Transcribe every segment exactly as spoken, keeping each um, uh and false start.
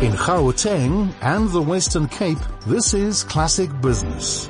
In Gauteng and the Western Cape, this is Classic Business.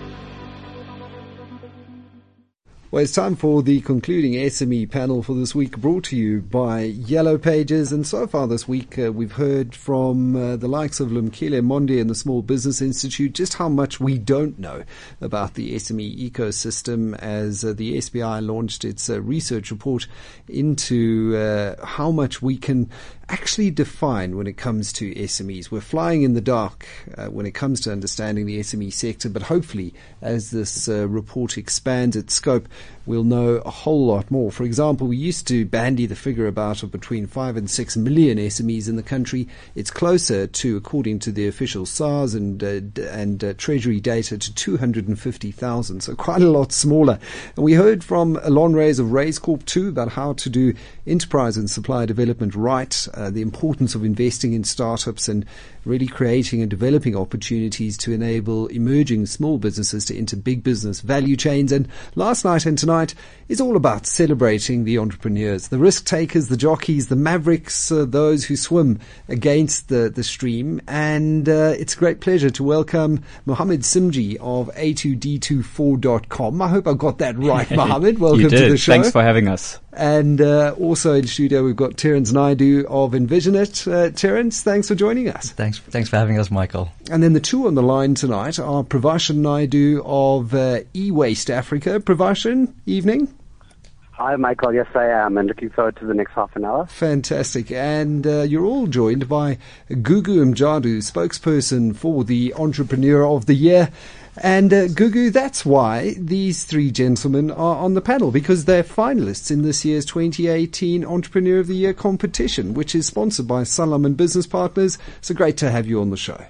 Well, it's time for the concluding S M E panel for this week, brought to you by Yellow Pages. And so far this week, uh, we've heard from uh, the likes of Lumkile Monde and the Small Business Institute just how much we don't know about the S M E ecosystem as uh, the S B I launched its uh, research report into uh, how much we can actually define when it comes to S M Es. We're flying in the dark uh, when it comes to understanding the S M E sector, but hopefully as this uh, report expands its scope, we'll know a whole lot more. For example, we used to bandy the figure about of between five and six million S M Es in the country. It's closer to, according to the official SARS and uh, d- and uh, Treasury data, to two hundred fifty thousand, so quite a lot smaller. And we heard from Alon Reyes of Reyes Corp too about how to do enterprise and supply development right, uh, the importance of investing in startups and really creating and developing opportunities to enable emerging small businesses to enter big business value chains. And last night and tonight is all about celebrating the entrepreneurs, the risk takers, the jockeys, the mavericks, uh, those who swim against the, the stream. And uh, it's a great pleasure to welcome Mohammed Simji of A two D two four dot com. I hope I got that right, Mohammed. Welcome you did. to the show. Thanks for having us. And uh, also in studio, we've got Terence Naidu of Envision It. Uh, Terence, thanks for joining us. Thanks, thanks for having us, Michael. And then the two on the line tonight are Pravashan Naidu of uh, eWaste Africa. Pravashan, evening. Hi, Michael. Yes, I am, and looking forward to the next half an hour. Fantastic. And uh, you're all joined by Gugu Mjadu, spokesperson for the Entrepreneur of the Year. And uh, Gugu, that's why these three gentlemen are on the panel, because they're finalists in this year's twenty eighteen Entrepreneur of the Year competition, which is sponsored by Sanlam and Business Partners. So great to have you on the show.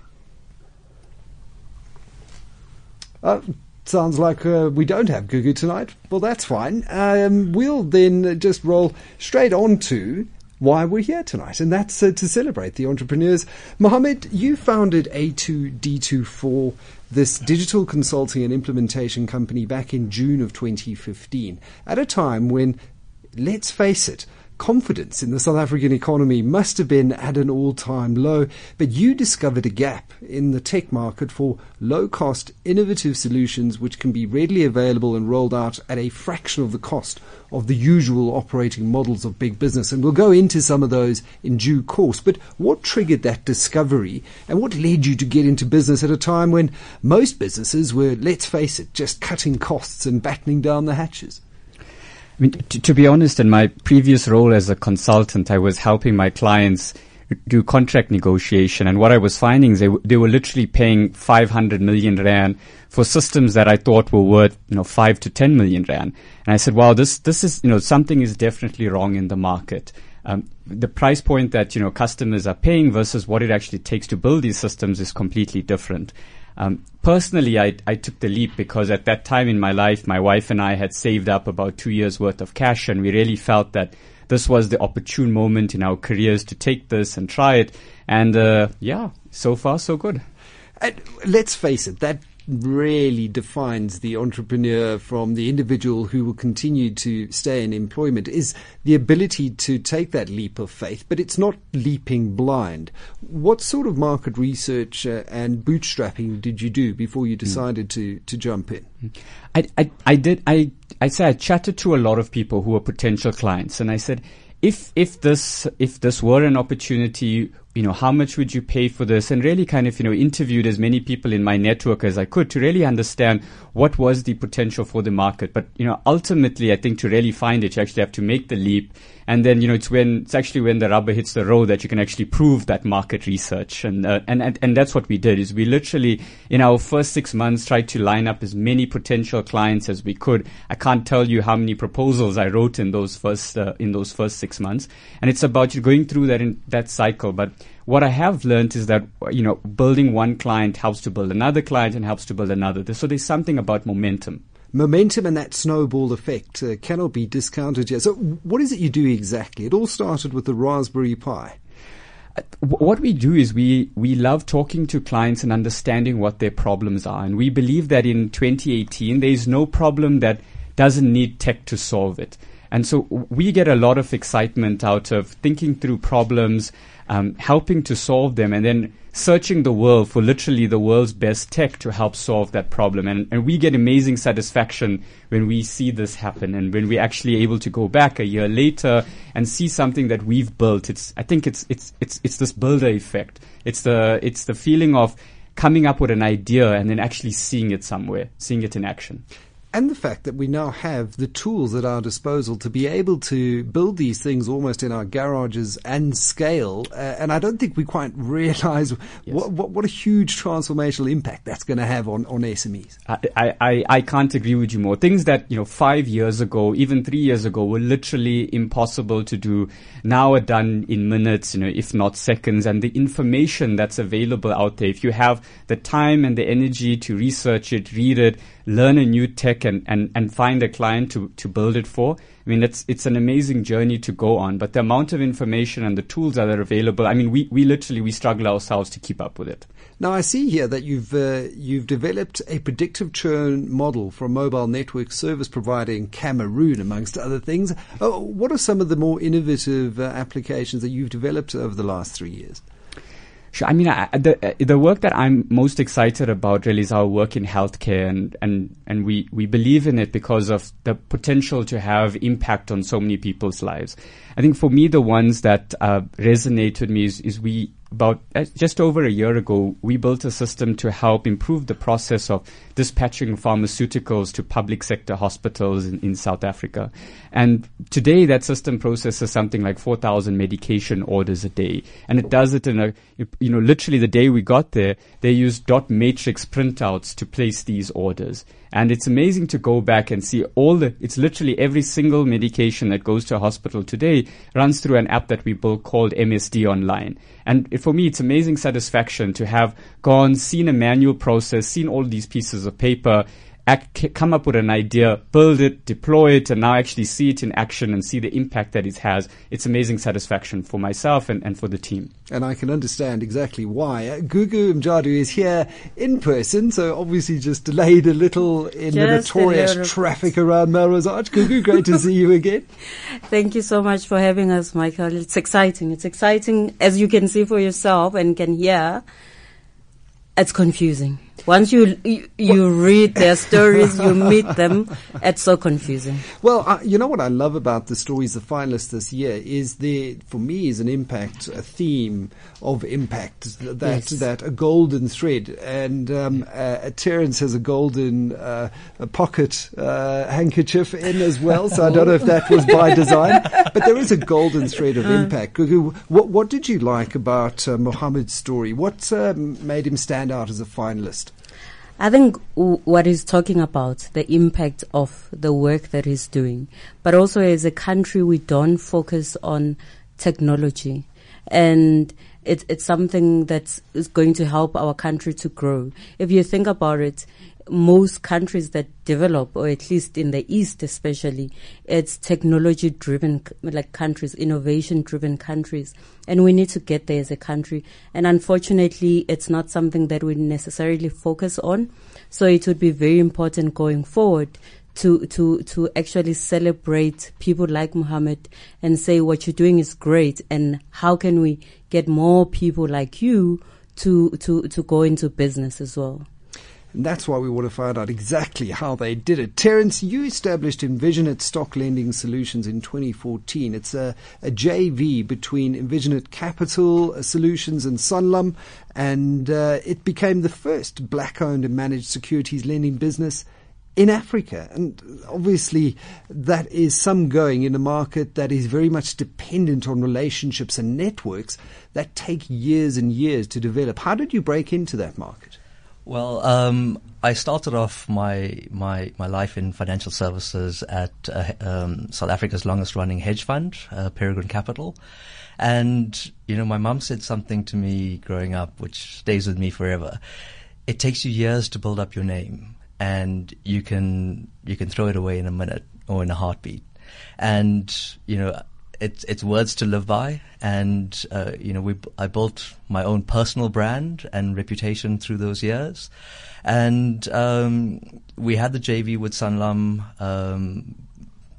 Uh, sounds like uh, we don't have Gugu tonight. Well, that's fine. Um, we'll then just roll straight on to why we're here tonight, and that's uh, to celebrate the entrepreneurs. Mohammed, you founded A two D two four, this digital consulting and implementation company, back in June of twenty fifteen, at a time when, let's face it, confidence in the South African economy must have been at an all-time low, but you discovered a gap in the tech market for low-cost, innovative solutions which can be readily available and rolled out at a fraction of the cost of the usual operating models of big business. And we'll go into some of those in due course. But what triggered that discovery, and what led you to get into business at a time when most businesses were, let's face it, just cutting costs and battening down the hatches? I mean, to, to be honest, in my previous role as a consultant, I was helping my clients do contract negotiation. And what I was finding is they, w- they were literally paying five hundred million rand for systems that I thought were worth, you know, five to ten million rand. And I said, wow, this, this is, you know, something is definitely wrong in the market. Um, the price point that, you know, customers are paying versus what it actually takes to build these systems is completely different. Um, personally, I, I took the leap because at that time in my life, my wife and I had saved up about two years worth of cash, and we really felt that this was the opportune moment in our careers to take this and try it. And, uh, yeah, so far so good. And let's face it, that really defines the entrepreneur from the individual who will continue to stay in employment, is the ability to take that leap of faith, but it's not leaping blind. What sort of market research uh, and bootstrapping did you do before you decided mm. to, to jump in? I, I, I did, I, I said, I chatted to a lot of people who were potential clients, and I said, if, if this, if this were an opportunity, you know, how much would you pay for this? And really kind of, you know, interviewed as many people in my network as I could to really understand what was the potential for the market. But, you know, ultimately, I think to really find it, you actually have to make the leap. And then, you know, it's when, it's actually when the rubber hits the road that you can actually prove that market research. And, uh, and, and, and that's what we did, is we literally, in our first six months, tried to line up as many potential clients as we could. I can't tell you how many proposals I wrote in those first, uh, in those first six months. And it's about you going through that in that cycle. But what I have learned is that, you know, building one client helps to build another client and helps to build another. So there's something about momentum. Momentum and that snowball effect uh, cannot be discounted yet. So what is it you do exactly? It all started with the Raspberry Pi. Uh, what we do is we, we love talking to clients and understanding what their problems are. And we believe that in twenty eighteen, there is no problem that doesn't need tech to solve it. And so we get a lot of excitement out of thinking through problems, um, helping to solve them, and then searching the world for literally the world's best tech to help solve that problem. And, and we get amazing satisfaction when we see this happen, and when we're actually able to go back a year later and see something that we've built. It's, I think it's, it's, it's, it's this builder effect. It's the, it's the feeling of coming up with an idea and then actually seeing it somewhere, seeing it in action. And the fact that we now have the tools at our disposal to be able to build these things almost in our garages and scale. Uh, and I don't think we quite realize yes. what, what, what a huge transformational impact that's going to have on, on S M Es. I, I, I can't agree with you more. Things that, you know, five years ago, even three years ago, were literally impossible to do, now are done in minutes, you know, if not seconds. And the information that's available out there, if you have the time and the energy to research it, read it, learn a new tech and, and, and find a client to, to build it for. I mean, it's, it's an amazing journey to go on, but the amount of information and the tools that are available, I mean, we, we literally, we struggle ourselves to keep up with it. Now, I see here that you've, uh, you've developed a predictive churn model for a mobile network service provider in Cameroon, amongst other things. Oh, what are some of the more innovative uh, applications that you've developed over the last three years? Sure. I mean, I, the the work that I'm most excited about really is our work in healthcare, and, and, and we, we believe in it because of the potential to have impact on so many people's lives. I think for me, the ones that uh, resonate with me is, is we, about uh, just over a year ago, we built a system to help improve the process of dispatching pharmaceuticals to public sector hospitals in, in South Africa. And today that system processes something like four thousand medication orders a day. And it does it in a, you know, literally the day we got there, they used dot matrix printouts to place these orders. And it's amazing to go back and see all the, it's literally every single medication that goes to a hospital today runs through an app that we built called M S D Online. And it, for me, it's amazing satisfaction to have gone, seen a manual process, seen all these pieces of paper, act, come up with an idea, build it, deploy it, and now actually see it in action and see the impact that it has. It's amazing satisfaction for myself and, and for the team. And I can understand exactly why. Uh, Gugu Mjadu is here in person, so obviously just delayed a little in just the notorious traffic around Melrose Arch. Gugu, great to see you again. Thank you so much for having us, Michael. It's exciting. It's exciting, as you can see for yourself and can hear. It's confusing. Once you you, you read their stories, you meet them, it's so confusing. Well, uh, you know what I love about the stories, the finalists this year, is there, for me, is an impact, a theme of impact, that yes. that a golden thread. And um, uh, Terence has a golden uh, a pocket uh, handkerchief in as well, so I don't know if that was by design. But there is a golden thread of impact. What, what did you like about uh, Mohammed's story? What uh, made him stand out as a finalist? I think w- what he's talking about, the impact of the work that he's doing, but also as a country, we don't focus on technology, and it, it's something that is going to help our country to grow. If you think about it, most countries that develop, or at least in the East especially, it's technology-driven, like countries, innovation-driven countries. And we need to get there as a country. And unfortunately, it's not something that we necessarily focus on. So it would be very important going forward to, to, to actually celebrate people like Mohammed and say what you're doing is great, and how can we get more people like you to, to, to go into business as well. And that's why we want to find out exactly how they did it. Terence, you established Envisionate Stock Lending Solutions in twenty fourteen. It's a, a J V between Envisionate Capital Solutions and Sanlam, and uh, it became the first black-owned and managed securities lending business in Africa. And obviously that is some going in a market that is very much dependent on relationships and networks that take years and years to develop. How did you break into that market? Well, um, I started off my, my, my life in financial services at uh, um, South Africa's longest running hedge fund, uh, Peregrine Capital. And, you know, my mum said something to me growing up, which stays with me forever. It takes you years to build up your name, and you can, you can throw it away in a minute or in a heartbeat. And, you know, It's it's words to live by, and uh, you know we I built my own personal brand and reputation through those years, and um, we had the J V with Sanlam um,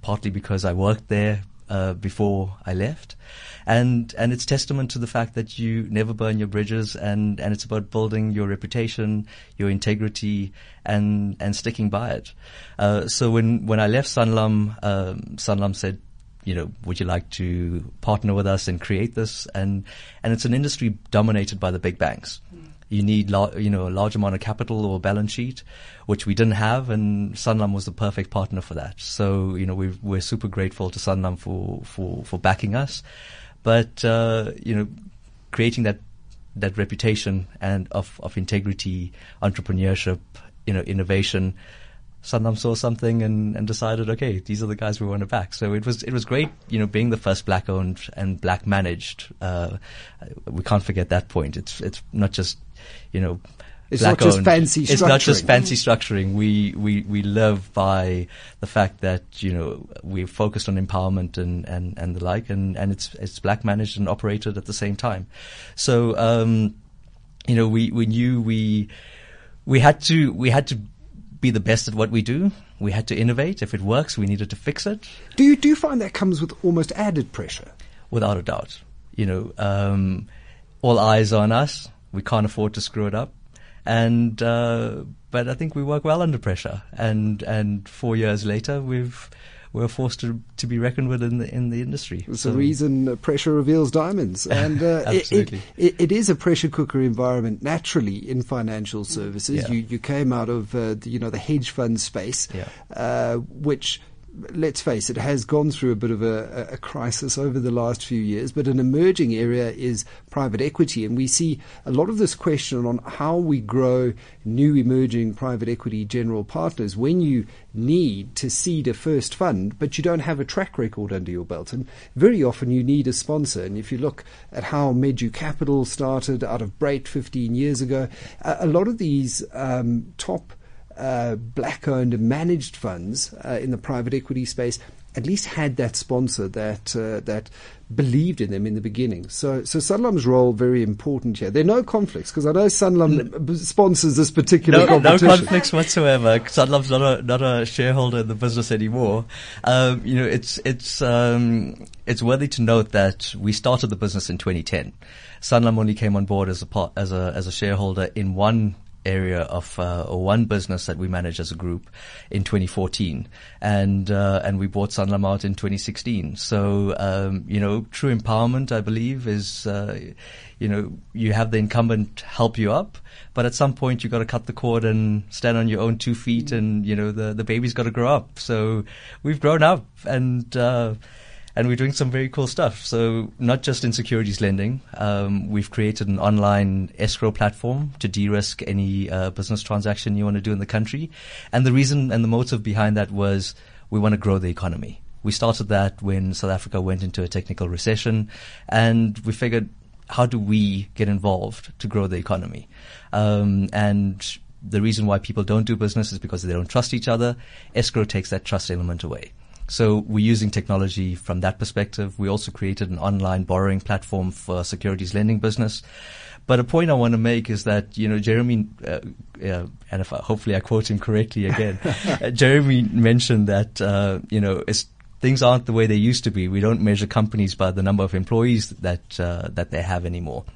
partly because I worked there uh, before I left. And and it's testament to the fact that you never burn your bridges, and, and it's about building your reputation, your integrity, and and sticking by it. Uh, so when, when I left Sanlam, um, Sanlam said, you know, would you like to partner with us and create this? And and it's an industry dominated by the big banks. You need, lar- you know, a large amount of capital or balance sheet, which we didn't have, and Sanlam was the perfect partner for that. So, you know, we've, we're super grateful to Sanlam for, for, for backing us. But, uh, you know, creating that, that reputation and of, of integrity, entrepreneurship, you know, innovation, Sanlam saw something and, and decided, okay, these are the guys we want to back. So it was, it was great, you know, being the first black owned and black managed. Uh, we can't forget that point. It's, it's not just, you know, It's not just fancy structuring. It's not just fancy structuring. We, we, we live by the fact that, you know, we're focused on empowerment and, and, and the like, and, and it's, it's black managed and operated at the same time. So, um, you know, we, we knew we, we had to, we had to be the best at what we do. We had to innovate. If it works, we needed to fix it. Do you, do you find that comes with almost added pressure? Without a doubt. You know, um, all eyes on us. We can't afford to screw it up. And, uh, but I think we work well under pressure. And, and four years later, we've, we're forced to, to be reckoned with in the, in the industry. It's so. the reason uh, pressure reveals diamonds. And, uh, Absolutely. It, it, it is a pressure cooker environment naturally in financial services. Yeah. You, you came out of, uh, the, you know, the hedge fund space, yeah. uh, which, let's face it, has gone through a bit of a, a crisis over the last few years, but an emerging area is private equity. And we see a lot of this question on how we grow new emerging private equity general partners when you need to seed a first fund, but you don't have a track record under your belt. And very often you need a sponsor. And if you look at how Medu Capital started out of Brait fifteen years ago, a, a lot of these um, top Uh, black-owned and managed funds uh, in the private equity space at least had that sponsor that uh, that believed in them in the beginning. So, so Sanlam's role very important here. There are no conflicts because I know Sanlam no, sponsors this particular no, competition. No conflicts whatsoever. Sanlam's not a not a shareholder in the business anymore. Um, you know, it's it's um, it's worthy to note that we started the business in twenty ten. Sanlam only came on board as a part, as a as a shareholder in one area of uh, or one business that we manage as a group in twenty fourteen, and uh, and we bought Sanlam out in twenty sixteen. So um, you know, true empowerment, I believe, is uh, you know, you have the incumbent help you up, but at some point you got to cut the cord and stand on your own two feet, and you know, the the baby's got to grow up. So we've grown up, and uh, and we're doing some very cool stuff. So not just in securities lending, um, we've created an online escrow platform to de-risk any uh, business transaction you want to do in the country. And the reason and the motive behind that was we want to grow the economy. We started that when South Africa went into a technical recession, and we figured, how do we get involved to grow the economy? Um, and the reason why people don't do business is because they don't trust each other. Escrow takes that trust element away. So we're using technology from that perspective. We also created an online borrowing platform for securities lending business. But a point I want to make is that, you know, Jeremy, uh, uh, and if I, hopefully I quote him correctly again, uh, Jeremy mentioned that, uh, you know, it's, things aren't the way they used to be. We don't measure companies by the number of employees that, uh, that they have anymore.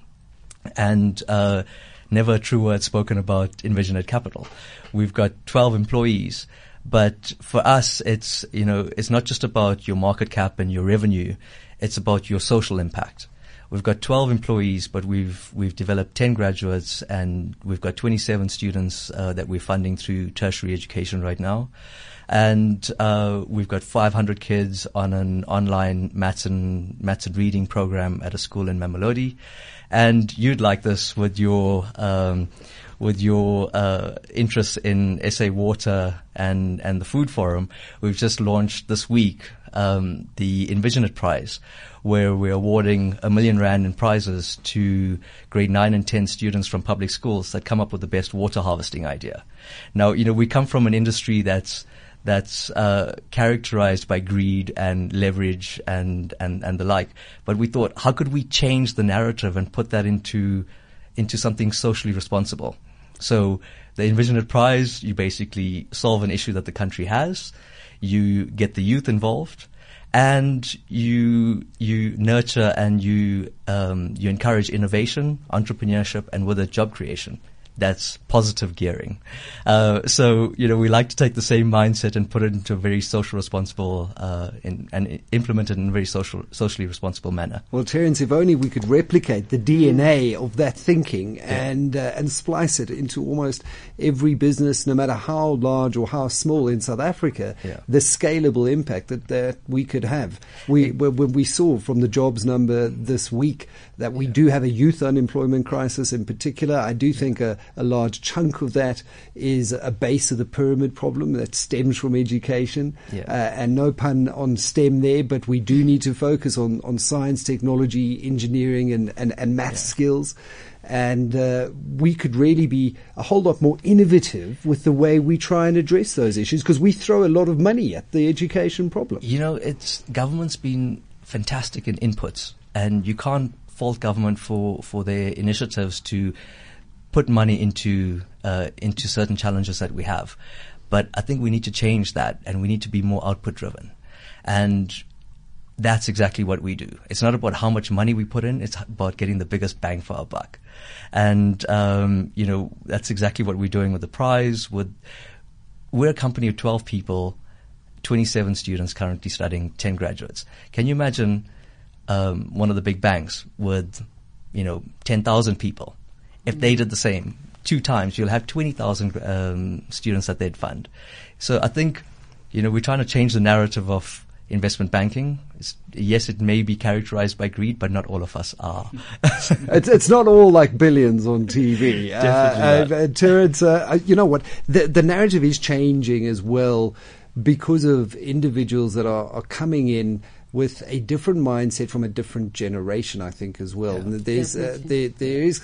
And, uh, never a true word spoken about Envisionet Capital. We've got twelve employees. But for us, it's, you know, it's not just about your market cap and your revenue. It's about your social impact. We've got twelve employees, but we've, we've developed ten graduates, and we've got twenty-seven students, uh, that we're funding through tertiary education right now. And, uh, we've got five hundred kids on an online maths and, maths and reading program at a school in Mamelodi. And you'd like this with your, um, with your uh, interest in S A Water and, and the Food Forum. We've just launched this week um, the Envisionet Prize, where we're awarding a million rand in prizes to grade nine and ten students from public schools that come up with the best water harvesting idea. Now, you know, we come from an industry that's that's uh, characterized by greed and leverage and, and, and the like. But we thought, how could we change the narrative and put that into into something socially responsible? So the Envisionet Prize, you basically solve an issue that the country has. you get the youth involved, and you you nurture and you um, you encourage innovation, entrepreneurship, and with it, job creation. That's positive gearing. Uh, so, you know, we like to take the same mindset and put it into a very social responsible, uh, in, and implement it in a very social, socially responsible manner. Well, Terence, if only we could replicate the D N A of that thinking yeah. and uh, and splice it into almost every business, no matter how large or how small in South Africa, yeah. the scalable impact that, that we could have. We, when we saw from the jobs number this week that we yeah. do have a youth unemployment crisis in particular. I do think a A large chunk of that is a base of the pyramid problem that stems from education. Yeah. Uh, and no pun on STEM there, but we do need to focus on, on science, technology, engineering, and, and, and math yeah. skills. And uh, we could really be a whole lot more innovative with the way we try and address those issues, because we throw a lot of money at the education problem. You know, it's government's been fantastic in inputs, and you can't fault government for, for their initiatives to put money into uh, into certain challenges that we have. But I think we need to change that, and we need to be more output driven. And that's exactly what we do. It's not about how much money we put in, it's about getting the biggest bang for our buck. And, um, you know, that's exactly what we're doing with the prize. With, we're a company of twelve people, twenty-seven students currently studying, ten graduates. Can you imagine um, one of the big banks with, you know, ten thousand people? If they did the same two times, you'll have twenty thousand um, students that they'd fund. So I think, you know, we're trying to change the narrative of investment banking. It's, yes, it may be characterized by greed, but not all of us are. it's, it's not all like billions on T V. Definitely uh, uh, Terence, uh, you know what? The, the narrative is changing as well because of individuals that are, are coming in with a different mindset from a different generation, I think, as well. Yeah. And there's, uh, there, there is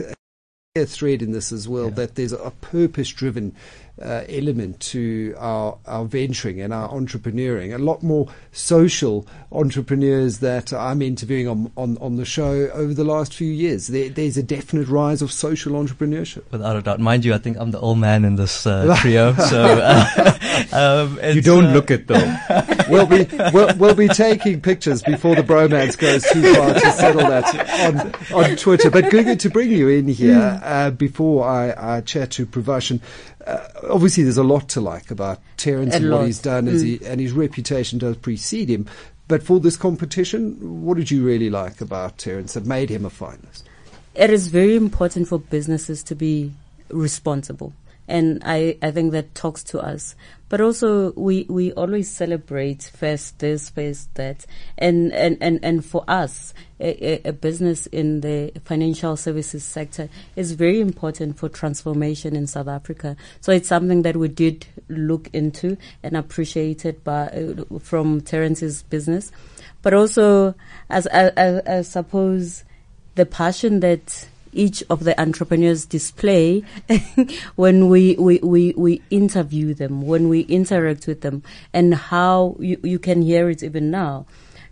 a thread in this as well, yeah. that there's a purpose-driven uh, element to our our venturing and our entrepreneuring. A lot more social entrepreneurs that I'm interviewing on on, on the show over the last few years. There, there's a definite rise of social entrepreneurship. Without a doubt. Mind you, I think I'm the old man in this uh, trio. so uh, um, You don't uh, look it though. we'll be we'll, we'll be taking pictures before the bromance goes too far to settle that on on Twitter. But good to bring you in here uh, before I, I chat to Pravashan. Uh, obviously, there's a lot to like about Terence A and lot. what he's done, as Mm. he, and his reputation does precede him. But for this competition, what did you really like about Terence that made him a finalist? It is very important for businesses to be responsible. And I, I think that talks to us. But also, we, we always celebrate first this, first that. And, and, and, and for us, a, a business in the financial services sector is very important for transformation in South Africa. So it's something that we did look into and appreciated by, uh, from Terence's business. But also, as I, I, I suppose, the passion that each of the entrepreneurs display when we, we, we, we interview them, when we interact with them, and how you, you can hear it even now.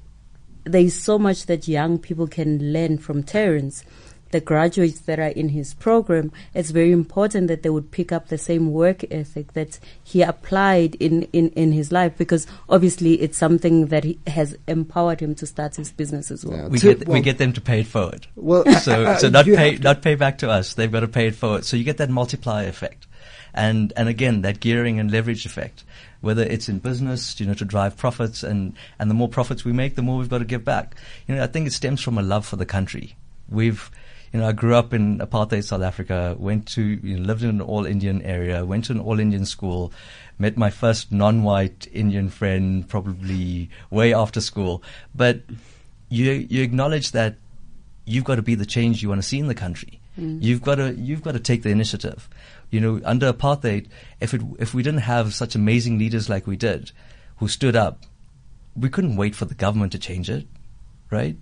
There is so much that young people can learn from Terence. The graduates that are in his program, it's very important that they would pick up the same work ethic that he applied in, in, in his life, because obviously it's something that he has empowered him to start his business as well. Yeah. We To- get well- we get them to pay it forward. Well, So uh, so not you pay have to- not pay back to us. They've got to pay it forward. So you get that multiplier effect, and and again that gearing and leverage effect. Whether it's in business, you know, to drive profits, and and the more profits we make, the more we've got to give back. You know, I think it stems from a love for the country. We've You know, I grew up in apartheid South Africa, went to, you know, lived in an all-Indian area, went to an all-Indian school, met my first non-white Indian friend probably way after school. But you, you acknowledge that you've got to be the change you want to see in the country. Mm. You've got to, you've got to take the initiative. You know, under apartheid, if it, if we didn't have such amazing leaders like we did, who stood up, we couldn't wait for the government to change it, right?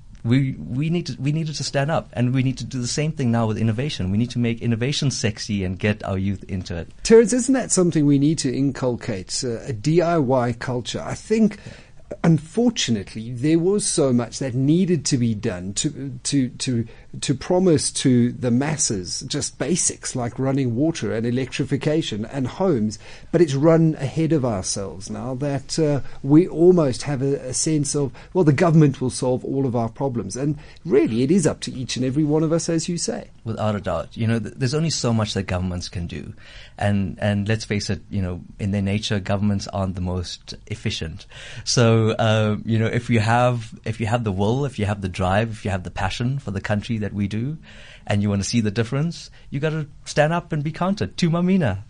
We we need to we needed to stand up, and we need to do the same thing now with innovation. We need to make innovation sexy and get our youth into it. Terence, isn't that something we need to inculcate, uh, a D I Y culture? I think, unfortunately, there was so much that needed to be done to to to to promise to the masses just basics like running water and electrification and homes, but it's run ahead of ourselves now that uh, we almost have a, a sense of, well, the government will solve all of our problems. And really, it is up to each and every one of us, as you say. Without a doubt. You know, th- there's only so much that governments can do. And, and let's face it, you know, in their nature, governments aren't the most efficient. So, uh, you know, if you have, if you have the will, if you have the drive, if you have the passion for the country that we do, and you want to see the difference, you got to stand up and be counted. Tu Mamina.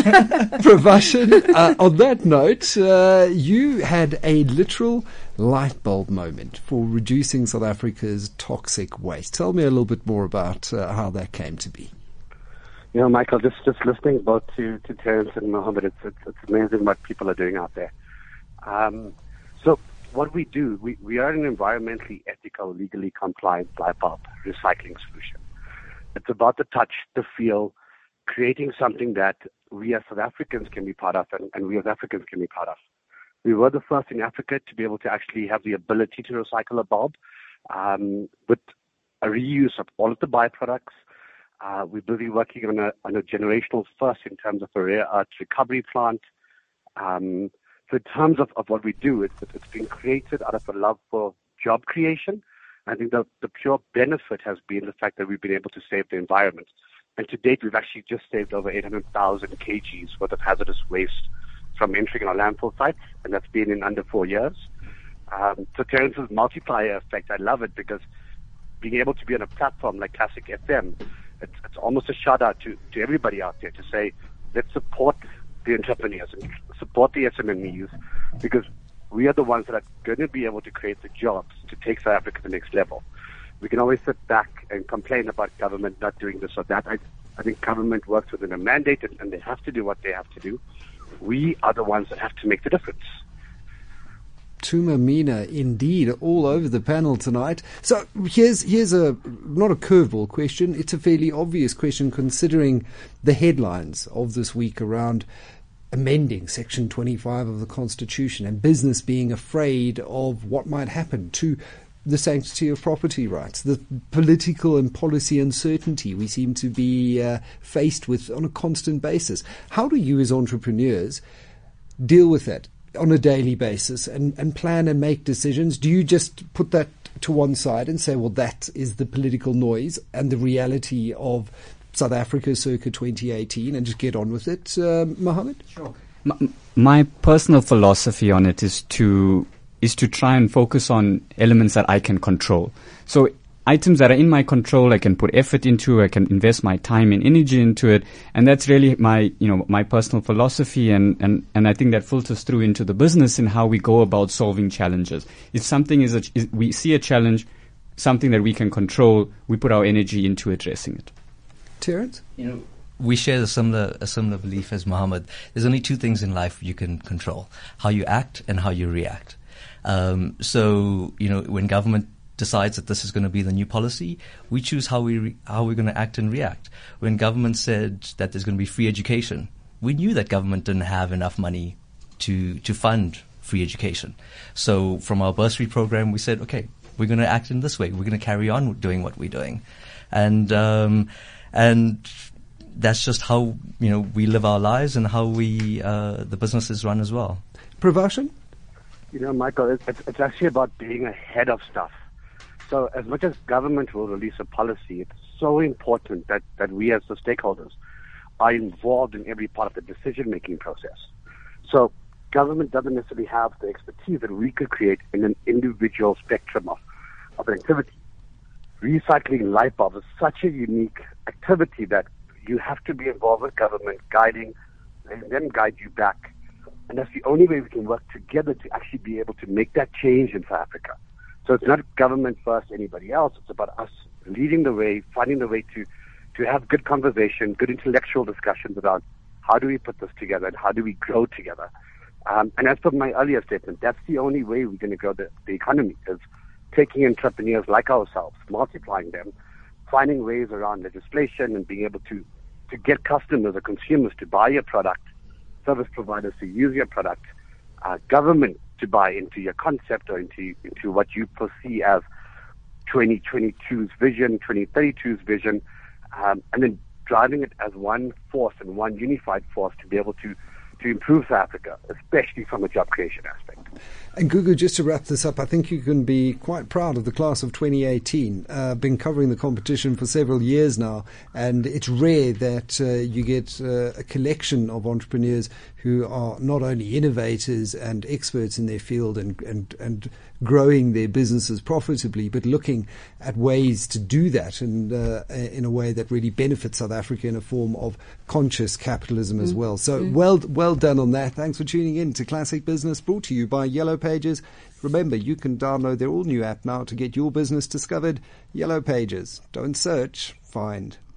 Pravashin, uh, on that note, uh, you had a literal light bulb moment for reducing South Africa's toxic waste. Tell me a little bit more about uh, how that came to be. You know, Michael, just, just listening both to, to Terence and Mohammed, it's, it's, it's amazing what people are doing out there. Um, so what we do, we, we are an environmentally ethical, legally compliant light bulb recycling solution. It's about the touch, the feel, creating something that we as South Africans can be part of and, and we as Africans can be part of. We were the first in Africa to be able to actually have the ability to recycle a bulb um, with a reuse of all of the byproducts. Uh, we will be working on a, on a generational first in terms of a rare earth recovery plant. Um, so in terms of, of what we do, it's, it's been created out of a love for job creation. I think the, the pure benefit has been the fact that we've been able to save the environment. And to date, we've actually just saved over eight hundred thousand kilograms worth of hazardous waste from entering our landfill sites, and that's been in under four years. Um, so Terence's multiplier effect, I love it because being able to be on a platform like Classic F M, it's, it's almost a shout out to, to everybody out there to say, let's support the entrepreneurs and support the S M E s, because we are the ones that are going to be able to create the jobs to take South Africa to the next level. We can always sit back and complain about government not doing this or that. I, I think government works within a mandate and, and they have to do what they have to do. We are the ones that have to make the difference. Tu Mamina, indeed, all over the panel tonight. So here's here's a not a curveball question. It's a fairly obvious question considering the headlines of this week around amending Section twenty-five of the Constitution and business being afraid of what might happen to the sanctity of property rights, the political and policy uncertainty we seem to be uh, faced with on a constant basis. How do you as entrepreneurs deal with that on a daily basis and, and plan and make decisions? Do you just put that to one side and say, well, that is the political noise and the reality of South Africa circa twenty eighteen and just get on with it, uh, Mohammed? Sure. My, my personal philosophy on it is to is to try and focus on elements that I can control. So items that are in my control, I can put effort into, I can invest my time and energy into it, and that's really my, you know, my personal philosophy, and, and, and I think that filters through into the business and how we go about solving challenges. If something is, a, is we see a challenge, something that we can control, we put our energy into addressing it. Terence? You know, we share a similar a similar belief as Mohammed. There's only two things in life you can control: how you act and how you react. Um, so, you know, when government decides that this is going to be the new policy, we choose how we re- how we're going to act and react. When government said that there's going to be free education, we knew that government didn't have enough money to to fund free education. So from our bursary program, we said, okay, we're going to act in this way. We're going to carry on doing what we're doing, and um, and that's just how, you know, we live our lives and how we uh, the businesses run as well. Pravashin? You know, Michael, it's, it's actually about being ahead of stuff. So as much as government will release a policy, it's so important that, that we as the stakeholders are involved in every part of the decision-making process. So government doesn't necessarily have the expertise that we could create in an individual spectrum of, of an activity. Recycling light bulbs is such a unique activity that you have to be involved with government, guiding, and then guide you back. And that's the only way we can work together to actually be able to make that change in South Africa. So it's not government first, anybody else. It's about us leading the way, finding the way to, to have good conversation, good intellectual discussions about how do we put this together and how do we grow together. Um, and as per my earlier statement, that's the only way we're going to grow the, the economy, is taking entrepreneurs like ourselves, multiplying them, finding ways around legislation and being able to, to get customers or consumers to buy your product, service providers to use your product, uh, government to buy into your concept or into into what you foresee as twenty twenty-two's vision, twenty thirty-two's vision, um, and then driving it as one force and one unified force to be able to, to improve South Africa, especially from a job creation aspect. And Gugu, just to wrap this up, I think you can be quite proud of the class of twenty eighteen. Uh, been covering the competition for several years now, and it's rare that uh, you get uh, a collection of entrepreneurs who are not only innovators and experts in their field and, and, and growing their businesses profitably, but looking at ways to do that and uh, in a way that really benefits South Africa in a form of conscious capitalism as well. So mm. well, well done on that. Thanks for tuning in to Classic Business, brought to you by Yellow Pages. Remember, you can download their all-new app now to get your business discovered. Yellow Pages. Don't search, find.